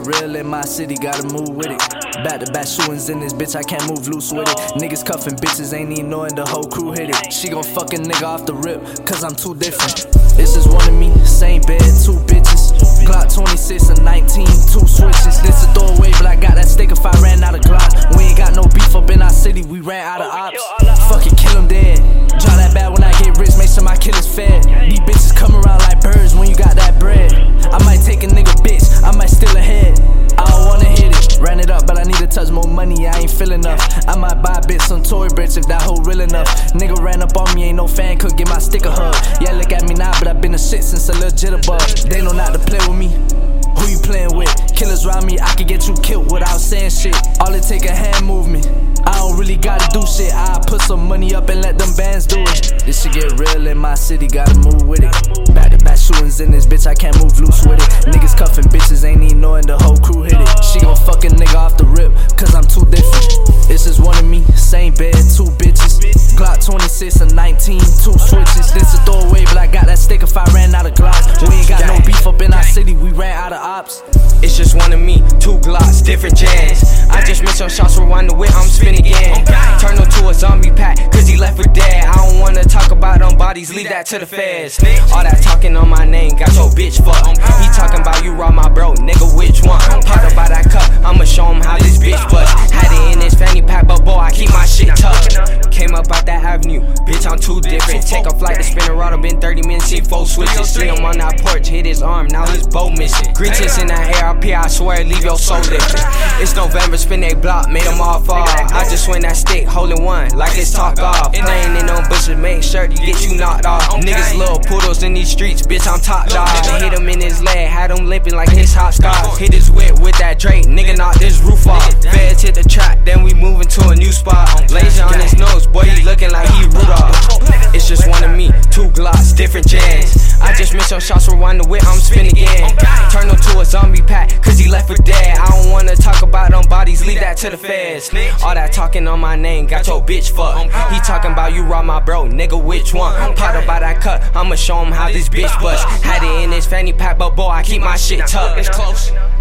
get real in my city, gotta move with it. Back to back shootings in this bitch, I can't move loose with it. Niggas cuffing bitches, ain't even knowing the whole crew hit it. She gon' fuck a nigga off the rip, cause I'm too different. This is one of me, same bed, two bitches. Glock 26 and 19, two switches. This a throwaway, but I got that stick if I ran out of Glock. We ain't got no beef up in our city, we ran out of ops. Fuck it, kill him dead. Draw that bad when I get rich, make sure my killers fed. These bitches come around like birds when you got that bread. I might take a nigga bitch, I might steal a head. I don't wanna hit it, ran it up, but I need to touch more money, I ain't feel enough. I might buy a bitch some Tory bricks if that hoe real enough. Nigga ran up on me, ain't no fan, could get my stick a hug. Yeah, look at me now, but I been a shit since a little jitterbug. They know not to play with me. Who you playing with? Killers around me, I can get you killed without saying shit. All it take a hand movement. I don't really gotta do shit. I put some money up and let them bands do it. This shit get real in my city, gotta move with it. Back to back shootings in this bitch, I can't move loose with it. Niggas cuffing bitches, ain't even knowing the whole crew hit it. She gon' fuck a nigga off the rip, cause I'm too different. This is one of me, same bed, two bitches. Glock 26 and 19, two switches. This a throwaway, but I got that stick if I ran out of Glocks. We ain't got no beef up in our city, we ran out of ops. It's just one of me, two Glocks, different jams. I just missed some shots, rewind the whip, I'm spin again. Turn him to a zombie pack, cause he left for dead. I don't wanna talk about them bodies, leave that to the feds. All that talking on my name, got your bitch fucked. He talking about you rob my bro, nigga, which one? Talk about that cup, I'ma show him how this bitch bust. Had it in his fanny pack, but boy, I keep my shit tucked. Came up out that avenue, bitch, I'm too different. Take a flight to spin a route, been 30 minutes, see 4 switches. See him on that porch, hit his arm, now his bow missing. Greetings in that ARP, I swear, leave your soul lifted. It's November, spin they block, made them all fall. I just swing that stick, holding one, like it's talk off. Playing in them bushes, make sure to get you knocked off. Niggas little poodles in these streets, bitch, I'm top dog. Hit him in his leg, had him limping like his hopscotch. Hit his whip with that Drake, nigga knocked this roof off. Feds hit the track, then we moving to a new spot. Laser on his nose, boy, he looking like he Rudolph. It's just one of me, two Glocks, different jams. I just missed some shots, rewind the whip, I'm spin again. Turn him to a zombie pack, cause he left for dead. I don't wanna talk about them bodies, leave that to the feds. All that talking on my name, got your bitch fucked. He talking about you rob my bro, nigga, which one? Pot about that cut, I'ma show him how this bitch bust. Had it in his fanny pack, but boy, I keep my shit tucked. It's close.